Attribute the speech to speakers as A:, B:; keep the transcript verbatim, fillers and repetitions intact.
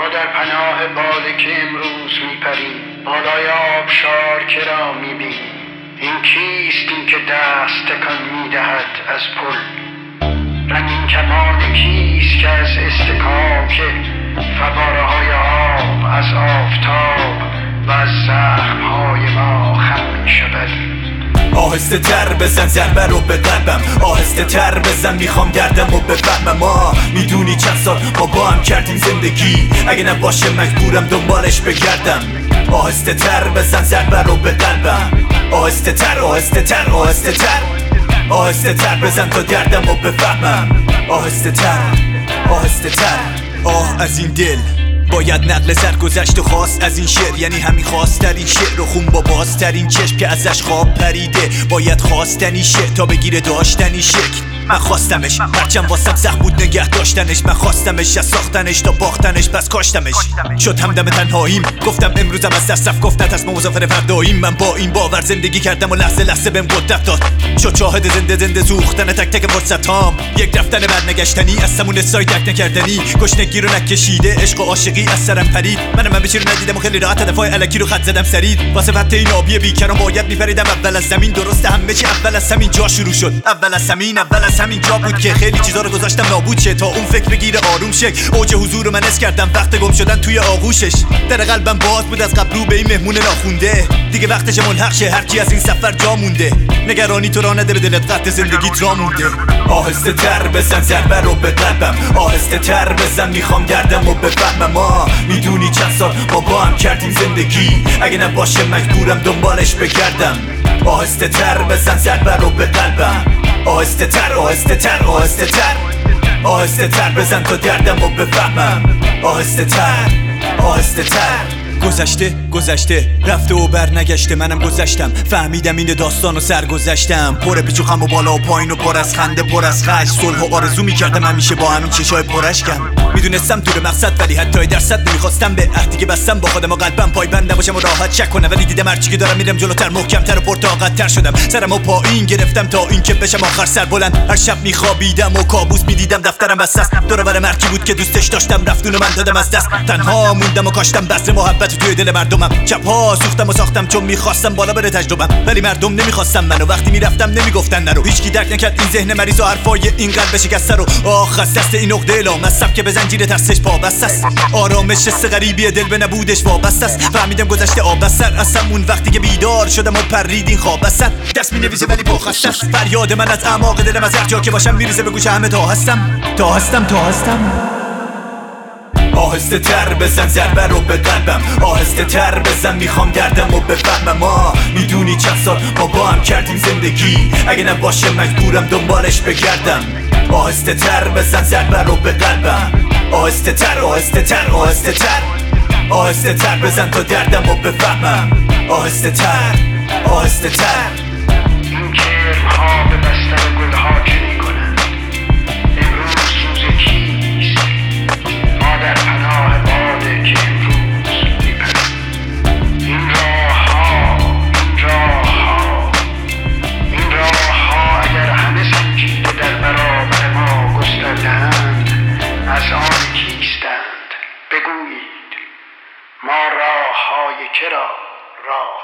A: ما در پناه باده که امروز میپریم، بالای آبشار که را میبینیم. این کیست این که دست تکان میدهد از پل؟ رنگین کمان کیست که از استکاک فواره های آب از آفتاب و از زخم های ما خم میشود؟
B: آهسته تر بزن ضربه رو به قلبم، آهسته تر بزن میخوام گردم و بفهمم. ما میدونی چند سال ما با هم کردیم زندگی، اگه نباشه مجبورم دنبالش بگردم. آهسته تر بزن ضربه رو به قلبم، آهسته تر آهسته تر آهسته تر آهسته تر بزن تا گردم و بفهمم. آهسته تر آهسته تر. آه از این دل باید نقل سرگذشت و خواست از این شعر، یعنی همین خواسترین شعر و خون با بازترین چشم که ازش خواب پریده. باید خواستنی شه تا بگیره داشتنی شکل. من خواستمش هرچند واسم سخت بود نگه داشتنش، من خواستمش از ساختنش تا باختنش پس کاشتمش. شد همدم تنهاییم گفتم امروزم از دست رفت، گفت نترس ما مسافر فرداییم. من با این باور زندگی کردم و لحظه لحظه بهم قدرت داد. شد شاهد زنده زنده سوختن تک تک فرصتام، یک رفتن برنگشتنی از سمون سای تک نکردنی. گشنگی رو نکشیده عشق و عاشقی از سرم پرید. منم من بچی رو ندیدم و خیلی راحت دفاع الکی رو خط زدم سرید. واسه فتح این آبی بیکران باید میپریدم اول از زمین. درسته همه چی اول از همین جا شروع شد، اول از زمین اول از همین جا بود که خیلی چیزا رو گذاشتم نابود شه تا اون فکر بگیره آروم شه. اوج حضور رو من اس کردم وقت گم شدن توی آغوشش. در قلبم باز بود از قبل رو به این مهمون ناخونده، دیگه وقتش ملحق شه هر کی از این سفر جا مونده. نگرانی تو را نده به دلت قطع زندگیت را مونده. آهسته تر بزن ضربه رو به قلبم، آهسته تر بزن میخوام گردم و بفهمم. ما میدونی چند سال ما با هم کردیم زندگی، اگه نباشه مجبورم دنبالش بگردم. آهسته تر بزن ضربه رو به قلبم، آهسته تر آهسته تر آهسته تر آهسته تر بزن تا گردم و بفهمم. آهسته تر آهسته تر. گذشته گذشته رفته و برنگشته، منم گذشتم فهمیدم این داستان و سرگذشتم. پر پیچ و خم و بالا و پایین و پر از خنده پر از خشم. صلح و آرزو میکردم همیشه با همین چشای پراشکم. میدونستم تو به مقصد ولی حتی درصد نمیخواستم به عهدی که بستم با خودم و قلبم پایبند نباشم و راحت شک کنم. ولی دیدم هرچی که دارم میرم جلوتر محکمتر و پرطاقت‌تر شدم. سرمو پایین گرفتم تا اینکه بشم آخر سر بلند. هر شب میخوابیدم و کابوس میدیدم دفترم بسته است. دور و بر مرکی بود که دوستش داشتم رفت اونو من دادم از دست. تنها موندم و کاشتم بذر محبت توی دل مردمم. شب‌ها سوختم و ساختم چون میخواستم بالا بره تجربم، ولی مردم نمیخواستم منو. وقتی میرفتم نمیگفتن نرو. هیچکی درک نکرد این ذهن مریض و حرفای این قلب شکسته رو. آخ از دست این عقده لامصب که به زنجیر ترسش پابسته است. آرامش حس غریبی دل به نبودش وابسته است. فهمیدم گذشته آب از سر از همون وقتی که بیدار شدم و پرید این خواب از سر. دست مینویسه ولی با خسته است. فریاد من از اعماق دلم از هر جا که باشم میریزه به گوش همه تا هستم تا هستم تا هستم. آهسته تر بزن ضربه رو به قلبم، آهسته تر بزن میخوام گردم و بفهمم. ما میدونی چند سال ما با هم کردیم زندگی، اگه نباشه مجبورم دنبالش بگردم. آهسته تر بزن ضربه رو به قلبم، آهسته تر آهسته تر آهسته تر آهسته تر بزن تا گردم و بفهمم. آهسته تر آهسته تر.
A: این کرم‌ها به بستر گل‌ها چه می‌کنند؟ امروز روز کیست؟ ما در پناه باده که امروز می‌پریم. این راه‌ها این راه‌ها این راه‌ها اگر همه سنجیده در برابر ما گسترده‌اند، از آن کیستند؟ بگویید ما راه‌های که را راه